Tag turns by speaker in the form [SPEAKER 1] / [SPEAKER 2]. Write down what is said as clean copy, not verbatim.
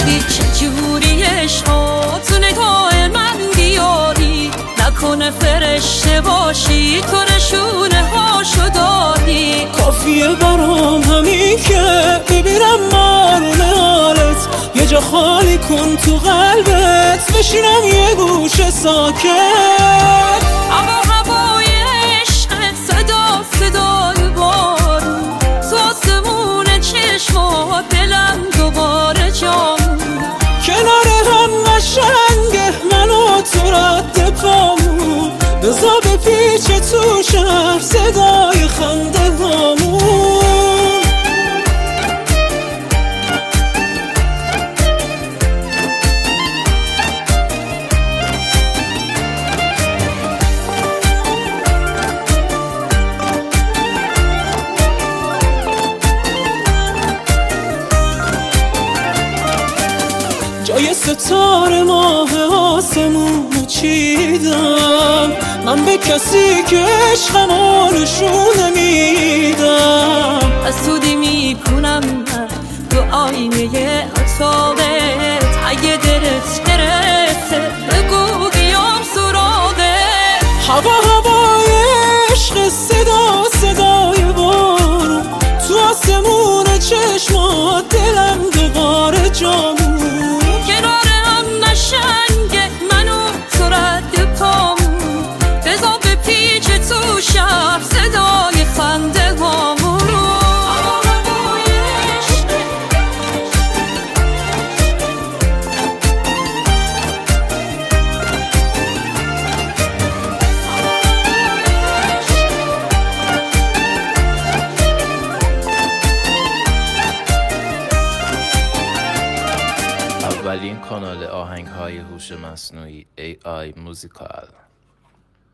[SPEAKER 1] گفتی چجوری عشقاتونه تا من بیاری، نکنه فرشته باشی تو نشونه هاشو داری.
[SPEAKER 2] کافیه برام همین که ببینم مارون حالت، یه جا خالی کن تو قلبت بشینم یه گوشه ساکت.
[SPEAKER 1] هوای عشقت صدا صدای بارون، تو آسمون چشمات دلم دوباره جامون.
[SPEAKER 2] کنار هم قشنگه من و تو رد پامون، بزا به پیچ تو شهر صدای خنده هامون. جای ستاره ماه آسمون چیدم، من به کسی که عشقمو نشون نمیدم.
[SPEAKER 1] حسودی میکنم من تو آینه اتاقت، اگه دلت گرفته بگو بیام سراغت.
[SPEAKER 2] هوای عشق صدا صدای بارون، تو آسمون چشمات دلم دوباره جامون.
[SPEAKER 1] کنار هم نشنگه منو تو رد پامون، بزا به پیچ تو شهر صدای خنده هامون.
[SPEAKER 3] اولین کانال آهنگ‌های هوش مصنوعی AI موزیکال.